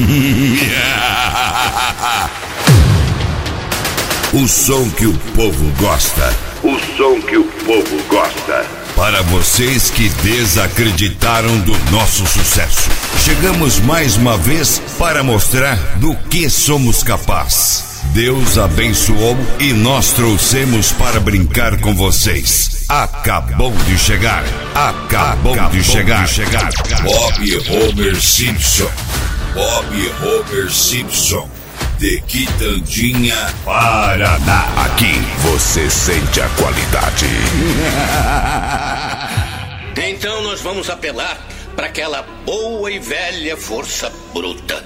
O som que o povo gosta. O som que o povo gosta. Para vocês que desacreditaram do nosso sucesso, chegamos mais uma vez para mostrar do que somos capazes. Deus abençoou e nós trouxemos para brincar com vocês. Acabou de chegar. Acabou de chegar. Bob Homer Simpson. Bob Homer Simpson. De Quitandinha, Paraná. Aqui você sente a qualidade. Então nós vamos apelar para aquela boa e velha força bruta.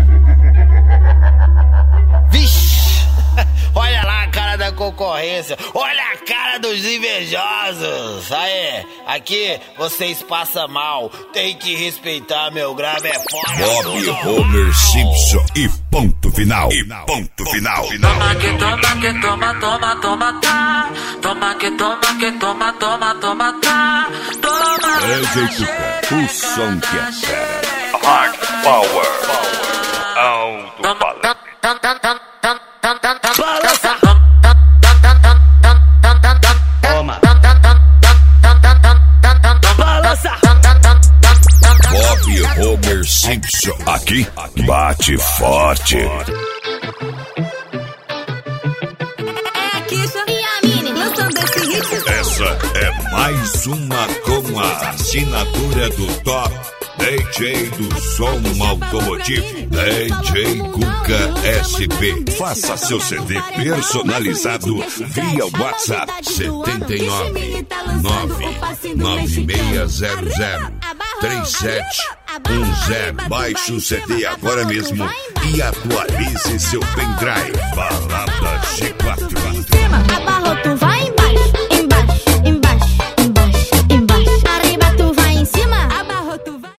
Vixe! Olha lá a cara da concorrência. Olha a cara dos invejosos. Aí, aqui vocês passam mal. Tem que respeitar, meu grave é fora. Bob Homer Simpson. E ponto final. E ponto final. Toma que toma que toma, toma, toma, tá. Toma que toma que toma, toma, toma, tá. Toma. É jeito bom. O som que é fera. Hard Power. Alto Balão. Toma. Balança. Bob Homer Simpson. Aqui bate forte. É a Kisha e a Mini lançando esse hit. Essa é mais uma com a assinatura do top DJ do som automotivo, DJ Cuca SP. Faça seu CD personalizado via WhatsApp 79 99600 3710. Baixe o CD agora mesmo e atualize seu pendrive. Balada G4.